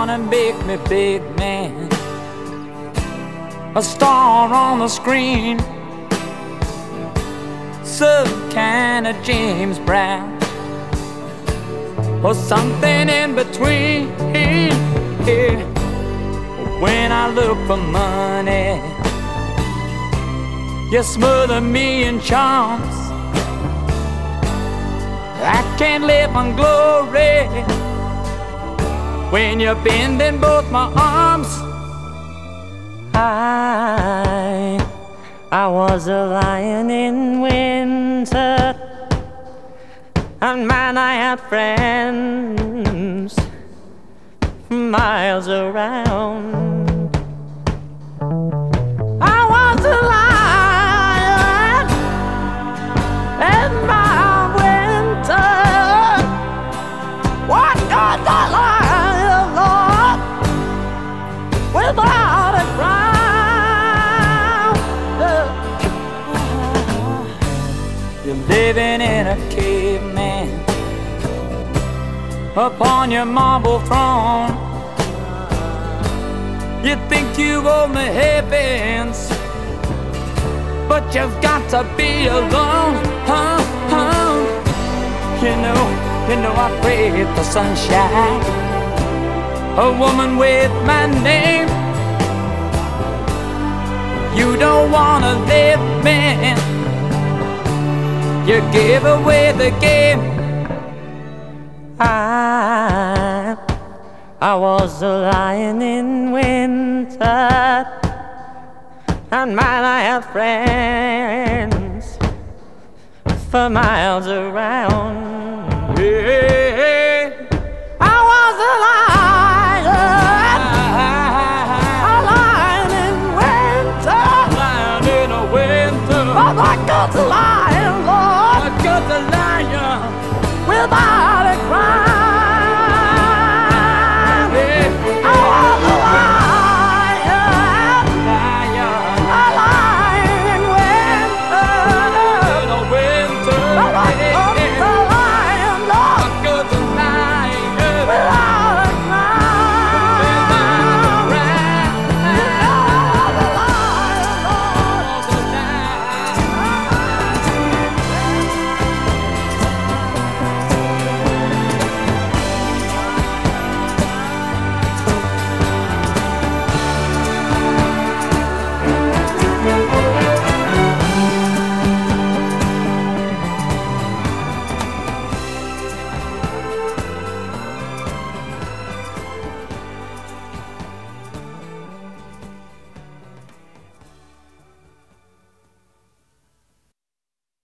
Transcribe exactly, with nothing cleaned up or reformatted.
wanna make me big man, a star on the screen, some kind of James Brown, or something in between. Yeah. When I look for money, you smother me in charms. I can't live on glory when you're bending both my arms. I, I was a lion in winter, and man, I had friends miles around. I was a lion in my winter. What good the lion, Lord, without a crown? You're living in a cave, man, upon your marble throne. You think you own the heavens, but you've got to be alone. Huh, huh. You know, you know I pray for sunshine, a woman with my name. You don't wanna live, man, you give away the game. I, I was a lion in winter, and man, I have friends for miles around. Yeah. I was a lion, a lion in winter, lion in a winter. Oh, I got the lion, Lord, I got the lion without